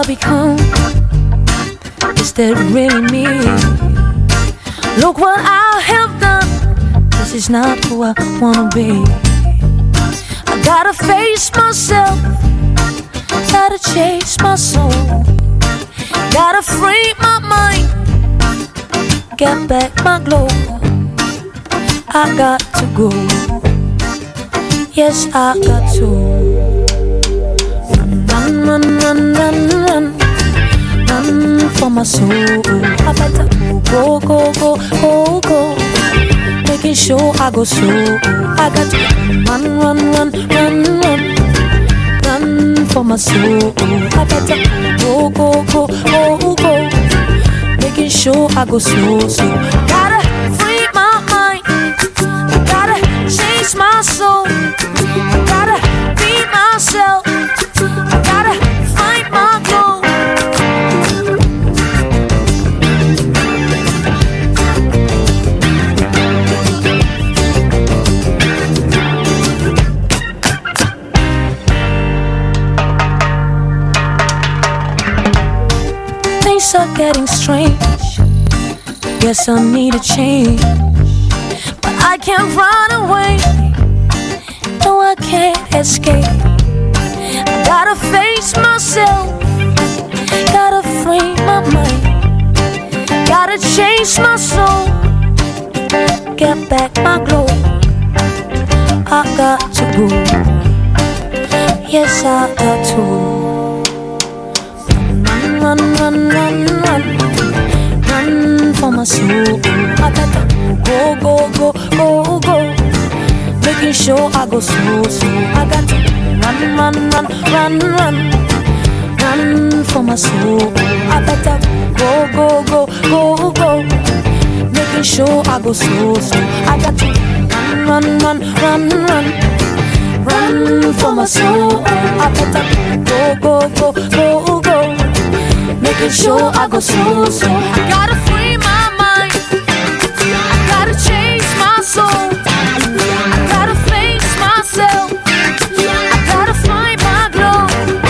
I become? Is that really me? Look what I have done. This is not who I wanna be. I gotta face myself, gotta chase my soul, gotta free my mind, get back my glow. I got to go, yes I got to. Run, run, run, run, run, run for my soul. I better go, go, go, go, go, making sure I go slow. I got to run, run, run, run, run, run for my soul. I better go, go, go, go, go, making sure I go slow. So gotta free my mind, gotta chase my soul, gotta be myself, gotta find my glow. Things are getting strange, guess I need a change, but I can't run away, no I can't escape. I gotta face myself, gotta free my mind, gotta chase my soul, get back my glow. I got to go, yes I got to. Run, run, run, run, run for my soul. I gotta go, go, go, go, go, making sure I go slow, slow. I got to run, run, run, run, run, run for my soul. I gotta go, go, go, go, go, making sure I go slow, slow. I got to run, run, run, run, run, run for my soul. I gotta go, go, go, go, go, making sure I go slow, slow. I gotta free my mind, I gotta chase my soul, I gotta face myself, I gotta find my glow.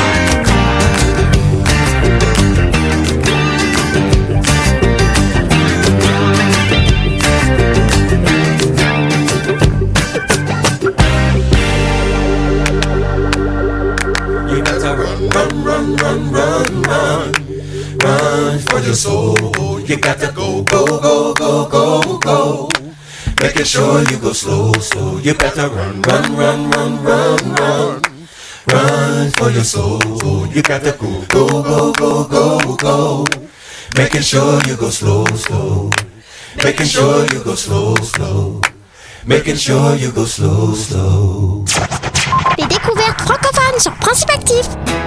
You gotta run, run, run, run, run, run. Run for your soul. You got to go, go, go, go, go, go, making sure you go slow, slow. You better run, run, run, run, run, run, run for your soul. You got to go, go, go, go, go, go, making sure you go slow, slow, making sure you go slow, slow, making sure you go slow, slow. Les découvertes francophones sur Principe Actif.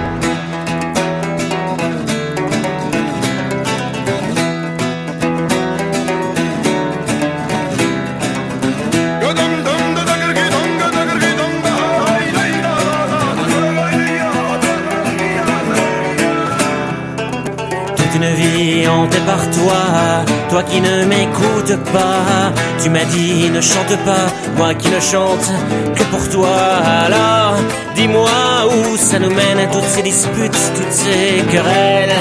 Une vie hantée par toi, toi qui ne m'écoutes pas. Tu m'as dit ne chante pas, moi qui ne chante que pour toi. Alors dis-moi où ça nous mène, toutes ces disputes, toutes ces querelles.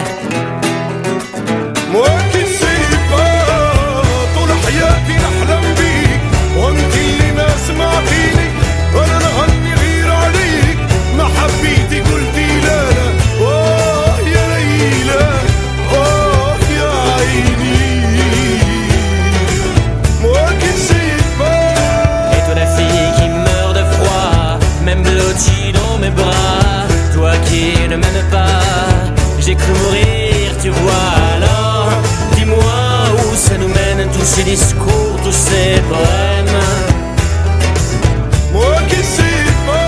Moi qui sais pas, طول حياتي نحلم بيك وانت اللي ما سمعتيني وانا نغني غير عليك. ما حبيتي قلتي لا لا، اوه يا ليلى، اوه يا عيني. Moi qui sais pas. Et toi la fille qui meurt de froid, même blottie dans mes bras. Toi qui ne m'aimes pas, j'ai cru mourir, tu vois. Alors dis-moi où ça nous mène, tous ces discours, tous ces poèmes. Moi qui sais pas.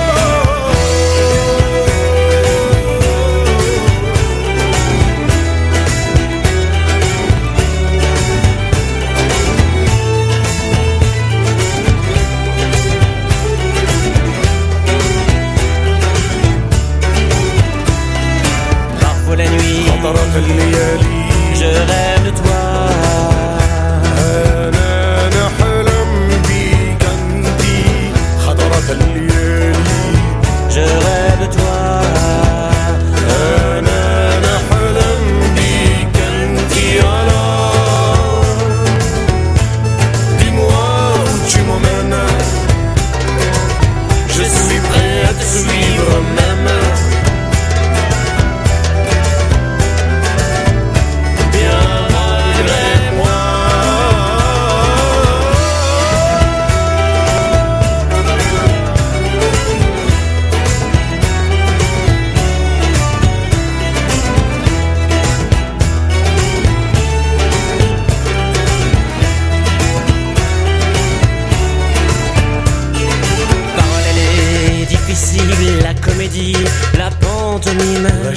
Parfois la nuit, je rêve de toi. أنا نحلم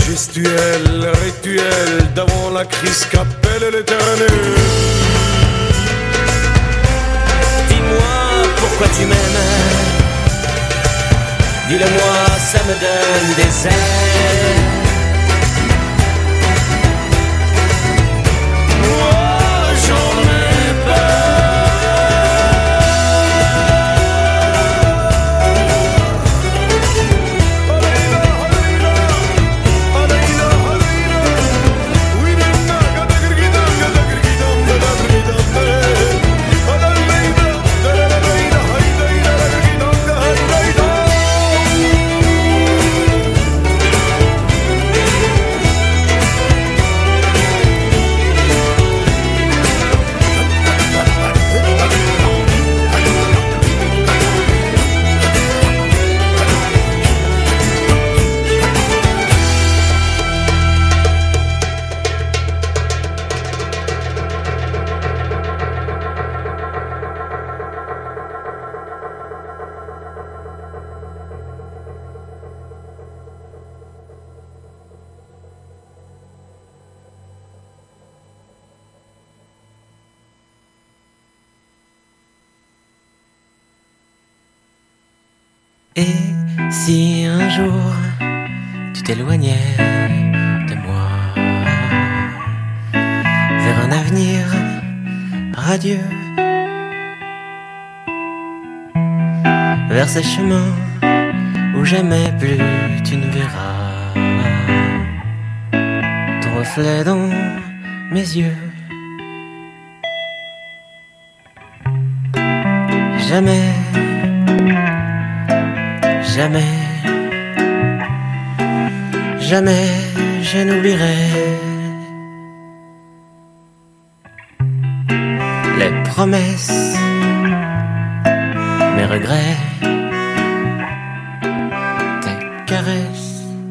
gestuel, rituel, d'avant la crise qu'appelle l'éternel. Dis-moi pourquoi tu m'aimes. Dis-le-moi, ça me donne des ailes. Moi, j'en ai peur. Et si un jour tu t'éloignais de moi vers un avenir radieux, vers ces chemins où jamais plus tu ne verras ton reflet dans mes yeux, jamais, jamais, jamais je n'oublierai les promesses, mes regrets, tes caresses.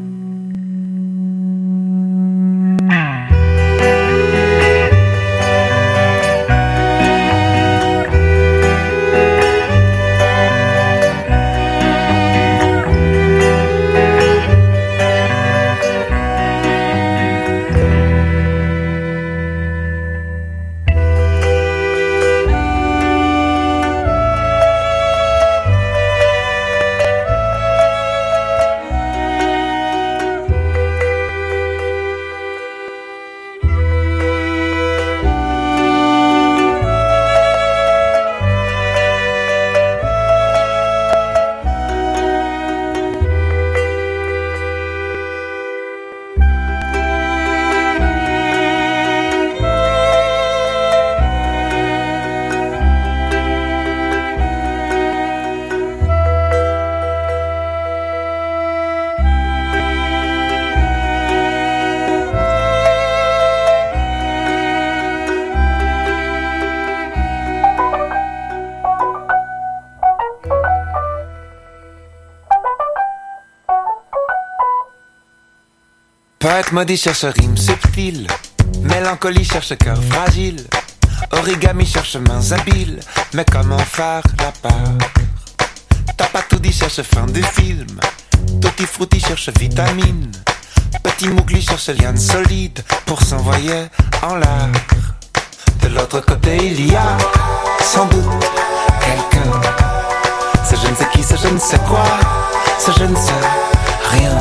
Poète maudit cherche rime subtile, mélancolie cherche cœur fragile, origami cherche mains habiles, mais comment faire la peur? T'as pas tout dit, cherche fin du film, Tutti Frutti cherche vitamine, Petit Mougli cherche liane solide pour s'envoyer en l'air. De l'autre côté il y a sans doute quelqu'un, c'est je ne sais qui, c'est je ne sais quoi, c'est je ne sais rien.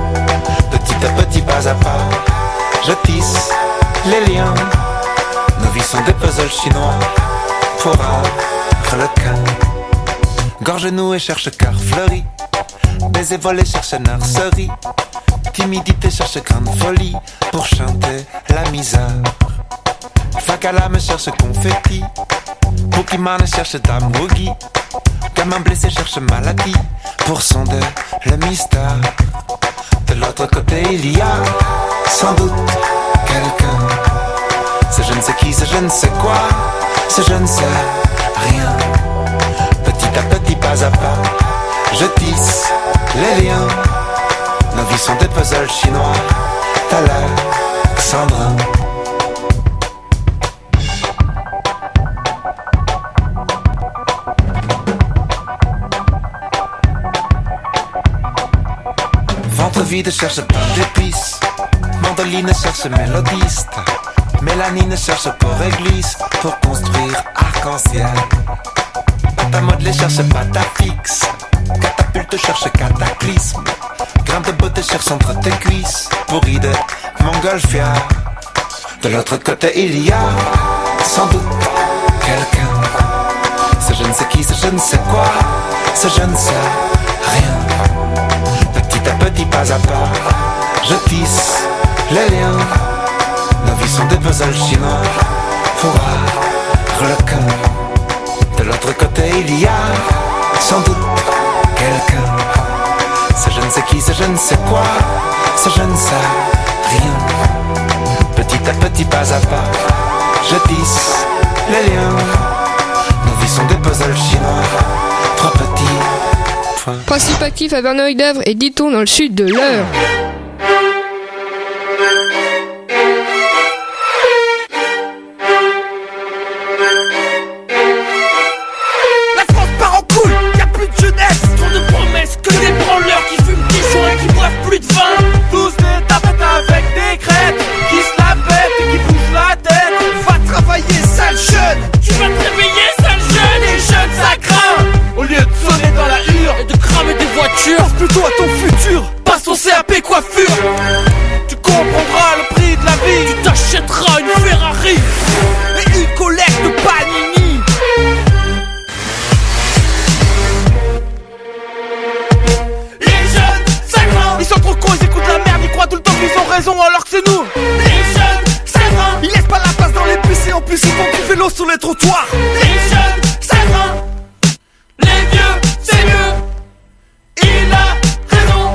Petit à petit, pas à pas, je tisse les liens. Nos vies sont des puzzles chinois pour un requin. Gorge nouée cherche cœur fleuri, baiser volé cherche nurserie, timidité cherche grande folie pour chanter la misère. Fakala cherche confetti, Pokémon cherche dame boogie, gamin blessé cherche maladie pour sonder le mystère. De l'autre côté il y a sans doute quelqu'un, c'est je ne sais qui, c'est je ne sais quoi, c'est je ne sais rien. Petit à petit, pas à pas, je tisse les liens. Nos vies sont des puzzles chinois, t'as l'air Sandra. Ventre vide cherche plein d'épices, Mandoline cherche mélodiste, Mélanine cherche pour église, pour construire arc-en-ciel. Ta modelée cherche pâte à fixe, catapulte cherche cataclysme, grain de beauté cherche entre tes cuisses, pourri de montgolfière. De l'autre côté il y a sans doute quelqu'un, ce je ne sais qui, ce je ne sais quoi, ce je ne sais rien. Petit à petit, pas à pas, je tisse les liens. Nos vies sont des puzzles chinois pour harlequin. De l'autre côté il y a sans doute quelqu'un, ce je ne sais qui, ce je ne sais quoi, ce je ne sais rien. Petit à petit, pas à pas, je tisse les liens. Nos vies sont des puzzles chinois, trois petits points. Principe actif à Verneuil-d'Avre et dit-on dans le sud de l'Eure. La France part en couille, y'a plus de jeunesse. Trop de promesses, que des branleurs qui fument des joints, qui boivent plus de vin. Tous des tapettes avec des crêtes, qui se la pètent et qui bougent la tête. Va travailler, sale jeune. Tu vas te réveiller, sale jeune. Les jeunes, ça craint. Au lieu de sonner dans la hure et de cramer des voitures, pense plutôt à ton futur. Passe ton CAP coiffure. Tu comprendras le prix de la vie. Tu t'achèteras une Ferrari et une collecte de Panini. Les jeunes, ça craint. Ils sont trop cons, ils écoutent la merde. Ils croient tout le temps qu'ils ont raison alors que c'est nous. Les jeunes, ça craint. Ils laissent pas la place dans les bus et en plus ils font du vélo sur les trottoirs. Les jeunes, ça craint. Les vieux, c'est mieux. Il a raison.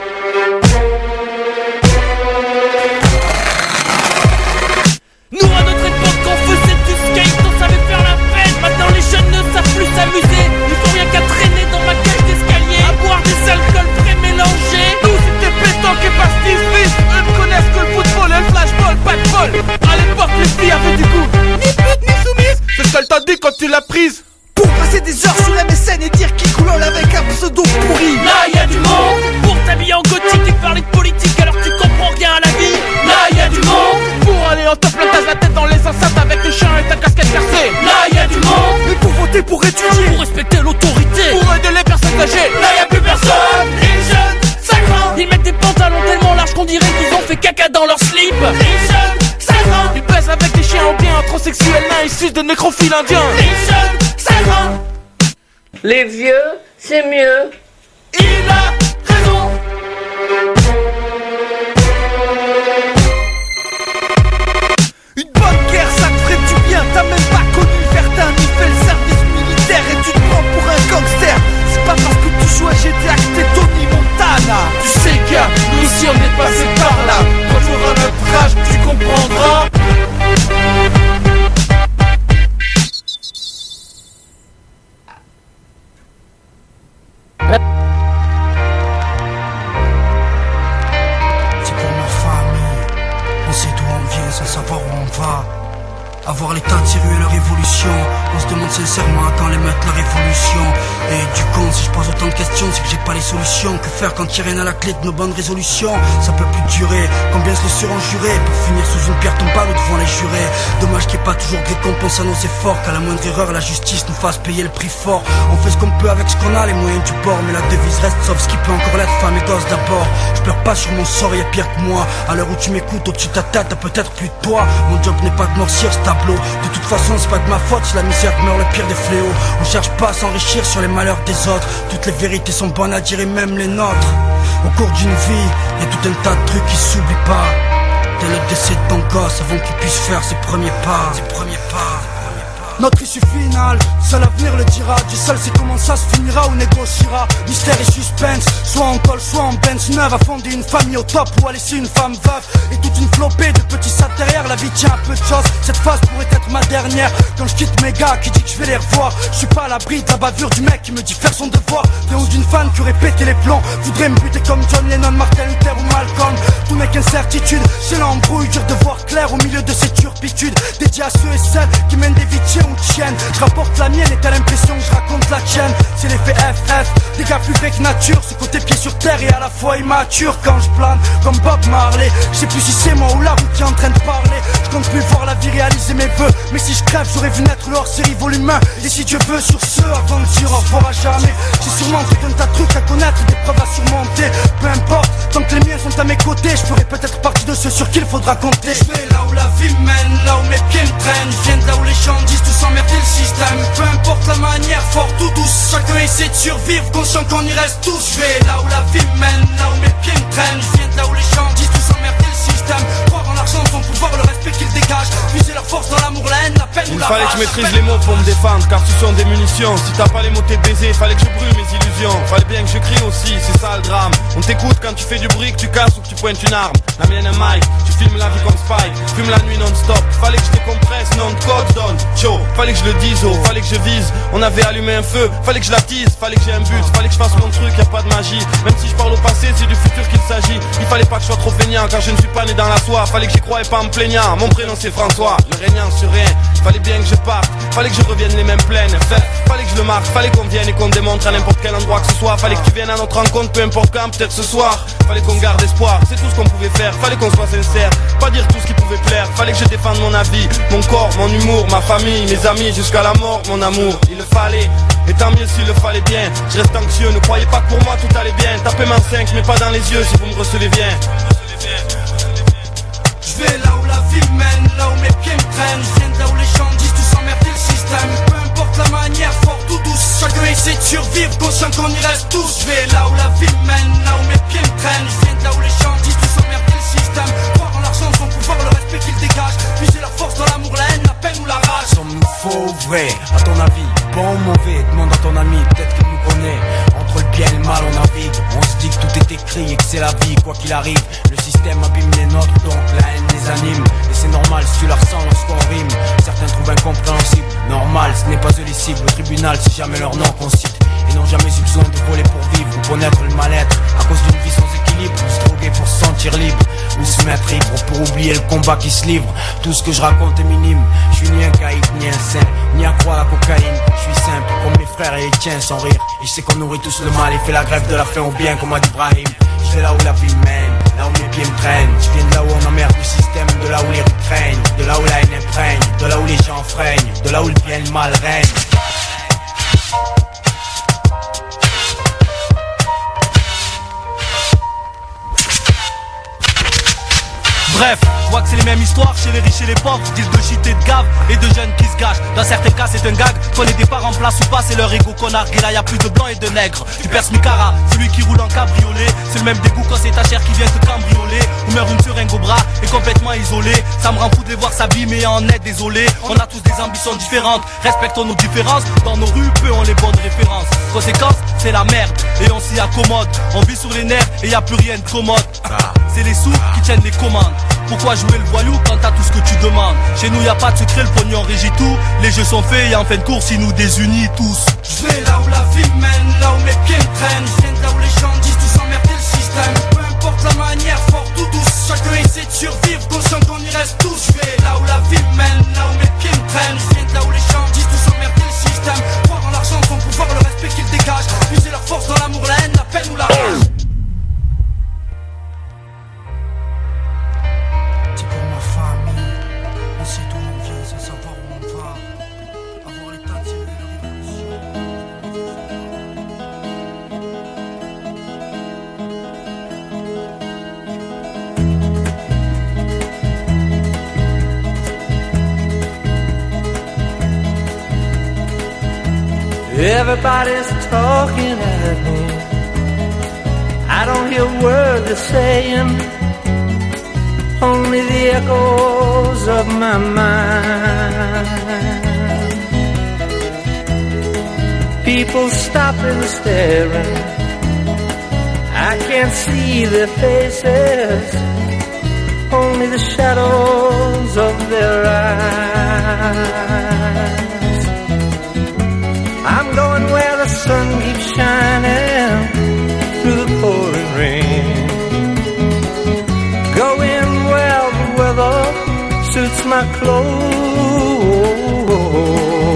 Nous à notre époque on faisait du skate, on savait faire la fête. Maintenant les jeunes ne savent plus s'amuser. Ils font rien qu'à traîner dans ma cage d'escalier, à boire des alcools pré-mélangés. Nous c'était pétanque et pastis-fils. Eux ne connaissent que le football et le flashball, pas de bol. À l'époque les filles avaient du goût. Ni pute ni soumise, c'est ce qu'elle t'a dit quand tu l'as prise. Pour passer des heures sur MSN et dire qui coulole avec un pseudo pourri. Là y'a du monde. Pour t'habiller en gothique et parler de politique alors que tu comprends rien à la vie. Là y'a du monde. Pour aller en top plantage la tête dans les enceintes avec tes chiens et ta casquette percée. Là y'a du monde. Mais pour voter, pour étudier, pour respecter l'autorité, pour aider les personnes âgées. Là y'a plus personne. Les jeunes, ça craint. Ils mettent des pantalons tellement larges qu'on dirait qu'ils ont fait caca dans leur slip. Les jeunes, ça craint. Ils baissent avec des chiens en bien transsexuels nains issus de nécrophiles indiens. Les jeunes, ça craint. Les vieux, c'est mieux. Il a raison. Une bonne guerre, ça te ferait du bien. T'as même pas connu Verdun ni fait le service militaire et tu te prends pour un gangster. C'est pas parce que tu joues à GTA que t'es Tony Montana. Tu sais gars, nous aussi on est passé par là. Quand tu auras notre âge, tu comprendras. C'est pour nos familles, on sait d'où on vient sans savoir où on va. Avoir l'état de ces ruelles leur évolution, on se demande sincèrement à quand les mettre leur évolution. Et du con, si je pose autant de questions, c'est que j'ai pas les solutions. Que faire quand il y a rien à la clé de nos bonnes résolutions? Ça peut plus durer, combien se le seront jurés pour finir sous une pierre tombale ou devant les jurés. Dommage qu'il n'y ait pas toujours de récompense à nos efforts, qu'à la moindre erreur la justice nous fasse payer le prix fort. On fait ce qu'on peut avec ce qu'on a, les moyens du bord, mais la devise reste sauf ce qui peut encore l'être, femme et gosse d'abord. Je pleure pas sur mon sort, y'a pire que moi. À l'heure où tu m'écoutes, au-dessus de ta tête, t'as peut-être plus de poids. Mon job n'est pas de noircir ce tableau. De toute façon c'est pas de ma faute si la misère meurt le pire des fléaux. On cherche pas à s'enrichir sur les malheurs des autres. Toutes les vérités sont bonnes à dire et même les nôtres. Au cours d'une vie, y'a tout un tas de trucs qui s'oublient pas. Dès le décès de ton gosse avant qu'il puisse faire ses premiers pas. Notre issue finale, seul l'avenir le dira. Dieu seul sait comment ça se finira ou négociera. Mystère et suspense, soit en col, soit en Benz neuve. À fonder une famille au top ou à laisser une femme veuve. Et toute une flopée de petits sacs derrière. La vie tient un peu de choses, cette phase pourrait être ma dernière. Quand je quitte mes gars qui dit que je vais les revoir, je suis pas à l'abri de la bavure du mec qui me dit faire son devoir. Des ou d'une fan qui aurait pété les plombs, voudrait me buter comme John Lennon, Martin Luther ou Malcolm. Tout n'est qu'incertitude, c'est l'embrouille, dur de voir clair au milieu de ces turpitudes. Dédié à ceux et celles qui mènent des vies de chien tienne. Je rapporte la mienne et t'as l'impression que je raconte la tienne. C'est l'effet FF, des gars plus vrais que nature. Ce côté pied sur terre et à la fois immature. Quand je plane comme Bob Marley, je sais plus si c'est moi ou la route qui est en train de parler. Je compte plus voir la vie réaliser mes vœux. Mais si je crève j'aurais vu naître le hors-série volume 1. Et si Dieu veut sur ce, avant de dire au revoir à jamais, j'ai sûrement tout un tas de trucs à connaître, des preuves à surmonter. Peu importe, tant que les miens sont à mes côtés, je ferai peut-être partie de ceux sur qui il faudra compter. Je vais là où la vie mène, là où mes pieds me traînent. Je viens de là où les gens disent tous emmerder le système. Peu importe la manière, fort ou douce, chacun essaie de survivre, conscient qu'on y reste tous. Je vais là où la vie mène, là où mes pieds me traînent. Je viens de là où les gens disent tous emmerder le système. Croire en l'argent, son pouvoir, le respect qu'ils dégagent. Puiser leur force dans l'amour, la haine, la peine ou la rage. Il fallait que je maîtrise les mots pour me défendre, car ce sont des munitions. Si t'as pas les mots t'es baisé, fallait que je brûle mes illusions. Fallait bien que je crie aussi, c'est ça le drame. On t'écoute quand tu fais du bruit, que tu casses ou que tu pointes une arme. La mienne un mic, tu filmes la vie comme Spike. Fume la nuit non-stop, fallait que je décompresse, non de code donne. Chaud, fallait que je le dise, oh, fallait que je vise. On avait allumé un feu, fallait que je l'attise. Fallait que j'ai un but, fallait que je fasse mon truc, y'a pas de magie. Même si je parle au passé, c'est du futur qu'il s'agit. Il fallait pas que je sois trop feignant, car je ne suis pas né dans la soie. Fallait que j'y croie et pas en me plaignant. Mon prénom c'est François, le régnant sur rien. Fallait bien que je parte, fallait que je revienne les mêmes plaines. Fallait que je le marque, fallait qu'on vienne et qu'on démontre à n'importe quel endroit que ce soit. Fallait que tu viennes à notre rencontre, peu importe quand, peut-être ce soir. Fallait qu'on garde espoir, c'est tout ce qu'on pouvait faire. Fallait qu'on soit sincère, pas dire tout ce qui pouvait plaire. Fallait que je défende mon avis, mon corps, mon humour, ma famille, mes amis, jusqu'à la mort, mon amour. Il le fallait, et tant mieux s'il le fallait bien. Je reste anxieux, ne croyez pas que pour moi tout allait bien. Tapez ma 5, mais pas dans les yeux si vous me recevez bien. Je vais là où la vie mène, là où mes pieds me traînent. Je viens de là où les gens disent tous emmerder le système. Peu importe la manière, fort ou douce, chacun essaie de survivre, conscient qu'on y reste tous. Je vais là où la vie mène, là où mes pieds me traînent. Je viens de là où les gens disent tous emmerder le système. Croire en l'argent, son pouvoir, le respect qu'il dégage. Puiser leur force dans l'amour, la haine, la peine ou la rage. Sommes-nous faux ou vrai, à ton avis? Bon ou mauvais, demande à ton ami, peut-être qu'il nous connaît. Entre le bien et le mal on navigue. On se dit que tout est écrit et que c'est la vie, quoi qu'il arrive. Le système abîme les nôtres, donc la haine les anime. Et c'est normal si tu la ressens lorsqu'on rime. Certains trouvent incompréhensible, normal, ce n'est pas eux les cibles. Au tribunal, c'est jamais leur nom qu'on cite. Et n'ont jamais eu besoin de voler pour vivre ou connaître le mal-être. À cause d'une vie sans équilibre, ou se droguer pour se sentir libre, ou se mettre libre pour oublier le combat qui se livre. Tout ce que je raconte est minime. Je suis ni un caïd, ni un saint, ni à croire à la cocaïne. Je suis simple comme mes frères et les tiens sans rire. Et je sais qu'on nourrit tous le mal et fait la grève de la faim au bien comme a dit Brahim. Je vais là où la vie mène, là où mes pieds me traînent. Je viens de là où on emmerde le système, de là où les rues craignent, de là où la haine imprègne, de là où les gens freinent, de là où le bien et le mal règne. Bref, je vois que c'est les mêmes histoires chez les riches et les pauvres. Disent de shit et de gave et de jeunes qui se gâchent. Dans certains cas c'est un gag, qu'on ait des parents en place ou pas, c'est leur ego qu'on nargue. Et là y'a plus de blancs et de nègres. Tu perces Micara, celui qui roule en cabriolet. C'est le même dégoût quand c'est ta chair qui vient te cambrioler. Ou meurt une seringue au bras et complètement isolé. Ça me rend fou de les voir s'abîmer en est désolé. On a tous des ambitions différentes, respectons nos différences. Dans nos rues, peu ont les bonnes références. Conséquence, c'est la merde et on s'y accommode. On vit sur les nerfs et y a plus rien de commode. C'est les sous qui tiennent les commandes. Pourquoi jouer le voyou quand t'as tout ce que tu demandes? Chez nous y a pas de secret, le pognon régit tout. Les jeux sont faits et en fin de course ils nous désunissent tous. Je vais là où la vie mène, là où mes pieds me traînent. Je viens de là où les gens disent tous emmerder le système. Peu importe la manière, fort ou douce, chacun essaie de survivre, conscient qu'on y reste tous. Je vais là où la vie mène, là où mes pieds me traînent. Je viens de là où les gens disent tous emmerder le système. Croire en l'argent, son pouvoir, le respect qu'il dégage. Puiser leur force dans l'amour, la haine, la peine ou la rage. Everybody's talking at me. I don't hear a word they're saying, only the echoes of my mind. People stopping, staring. I can't see their faces, only the shadows of their eyes. I'm going where the sun keeps shining through the pouring rain. Going where the weather suits my clothes.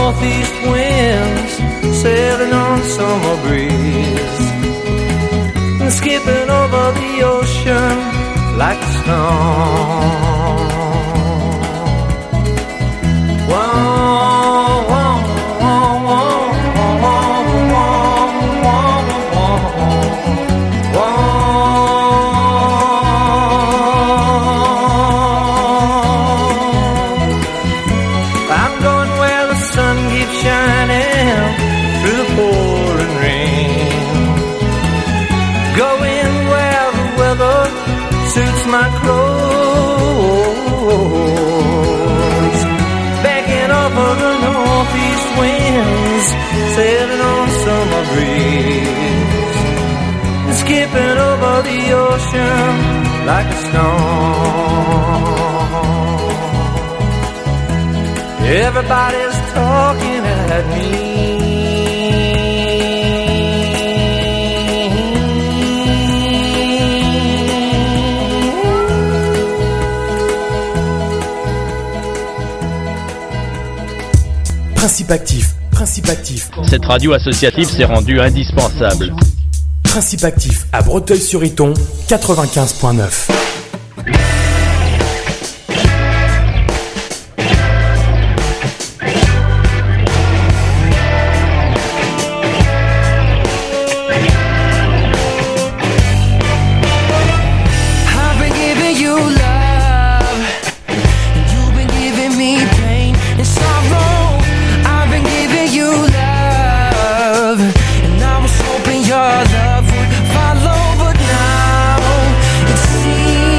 northeast winds, sailing on summer breeze, and skipping over the ocean like a stone. Whoa, whoa, whoa, whoa, whoa, whoa, whoa, whoa. I'm going where the sun keeps shining through the pouring rain, going where the weather suits my clothes, backing up of the northeast winds, sailing on summer breeze, and skipping over the ocean like a stone. Everybody's talking at me. Principe actif, principe actif. Cette radio associative s'est rendue indispensable. Principe actif à Breteuil-sur-Iton, 95.9. Your love would follow, but now it seems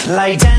Lay down.